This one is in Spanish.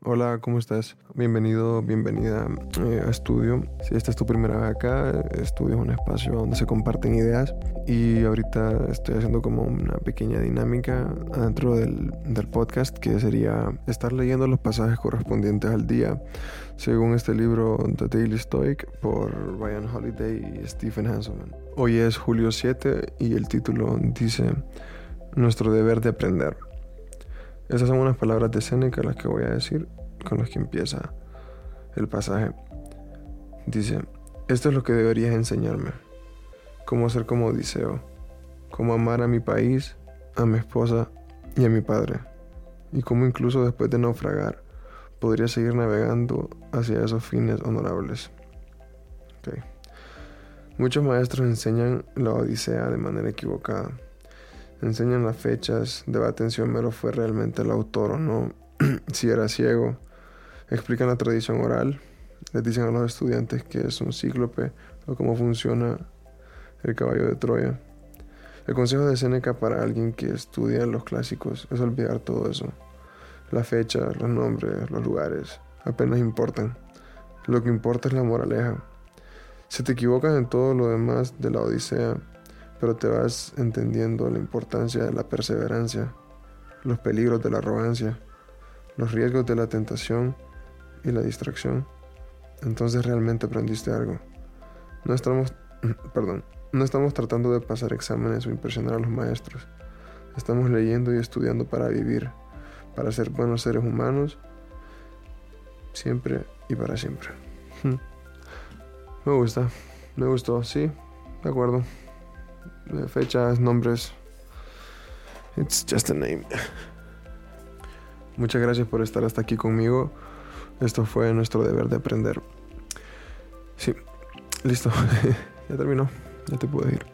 Hola, ¿cómo estás? Bienvenido, bienvenida a Estudio. Si esta es tu primera vez acá, Estudio es un espacio donde se comparten ideas y ahorita estoy haciendo como una pequeña dinámica dentro del podcast que sería estar leyendo los pasajes correspondientes al día según este libro The Daily Stoic por Ryan Holiday y Stephen Hanselman. Hoy es julio 7 y el título dice Nuestro deber de aprender. Esas son unas palabras de Séneca las que voy a decir, con las que empieza el pasaje. Dice, esto es lo que deberías enseñarme. Cómo ser como Odiseo. Cómo amar a mi país, a mi esposa y a mi padre. Y cómo incluso después de naufragar, podría seguir navegando hacia esos fines honorables. Okay. Muchos maestros enseñan la Odisea de manera equivocada. Enseñan las fechas, debaten si Homero fue realmente el autor o no, si era ciego, explican la tradición oral, les dicen a los estudiantes que es un cíclope o cómo funciona el caballo de Troya. El consejo de Séneca para alguien que estudia los clásicos es olvidar todo eso. Las fechas, los nombres, los lugares, apenas importan. Lo que importa es la moraleja. Si te equivocas en todo lo demás de la Odisea, pero te vas entendiendo la importancia de la perseverancia, los peligros de la arrogancia, los riesgos de la tentación y la distracción, entonces realmente aprendiste algo. No estamos tratando de pasar exámenes o impresionar a los maestros. Estamos leyendo y estudiando para vivir, para ser buenos seres humanos, siempre y para siempre. Me gustó, sí, de acuerdo. Fechas, nombres. It's just a name. Muchas gracias por estar hasta aquí conmigo. Esto fue nuestro deber de aprender. Sí, listo. Ya terminó. Ya te puedes ir.